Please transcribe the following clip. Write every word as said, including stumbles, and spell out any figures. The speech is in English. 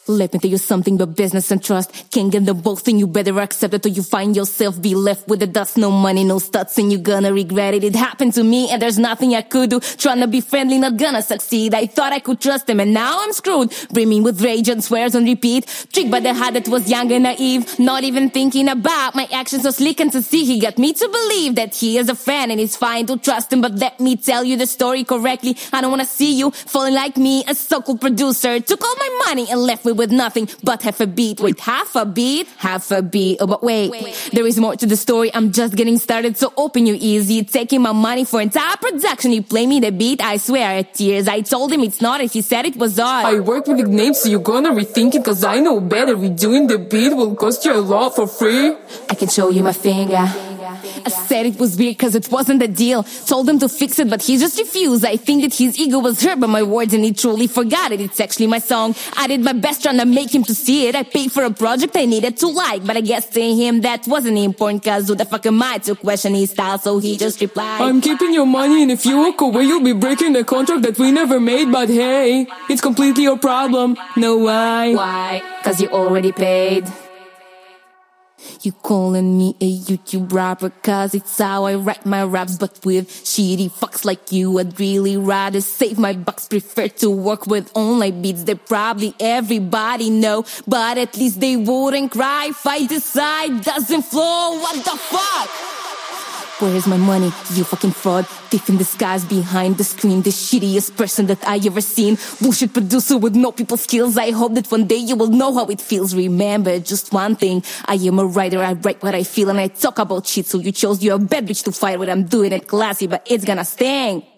Let me tell you something about business and trust. Can't get them both and you better accept it or you find yourself be left with the dust. No money, no studs and you gonna regret it. It happened to me and there's nothing I could do. Trying to be friendly, not gonna succeed. I thought I could trust him and now I'm screwed. Brimming with rage and swears on repeat. Tricked by the heart that was young and naive. Not even thinking about my actions so slick and to see. He got me to believe that he is a friend and it's fine to trust him. But let me tell you the story correctly. I don't wanna see you falling like me. A so-called producer took all my money and left me with nothing but half a beat. Wait, half a beat? Half a beat. Oh, but wait, wait, there is more to the story. I'm just getting started, so open your ears. He taking my money for entire production. He play me the beat, I swear I had tears. I told him it's not it, he said it was art. I work with big names, so you're gonna rethink it, cause I know better. Redoing the beat will cost you a lot for free. I can show you my finger. I said it was weird cause it wasn't the deal. Told him to fix it but he just refused. I think that his ego was hurt by my words and he truly forgot it. It's actually my song. I did my best trying to make him to see it. I paid for a project I needed to like, but I guess to him that wasn't important cause who the fuck am I to question his style, so he just replied, I'm keeping your money and if you walk away you'll be breaking the contract that we never made. But hey, it's completely your problem. Know why? Why? Cause you already paid. You calling me a YouTube rapper cause it's how I write my raps. But with shitty fucks like you I'd really rather save my bucks. Prefer to work with only beats that probably everybody know, but at least they wouldn't cry if I decide doesn't flow. What the fuck? Where's my money, you fucking fraud? Thief in disguise behind the screen. The shittiest person that I ever seen. Bullshit producer with no people skills. I hope that one day you will know how it feels. Remember just one thing, I am a writer, I write what I feel and I talk about shit. So you chose you're a bad bitch to fight with. I'm doing it classy but it's gonna sting.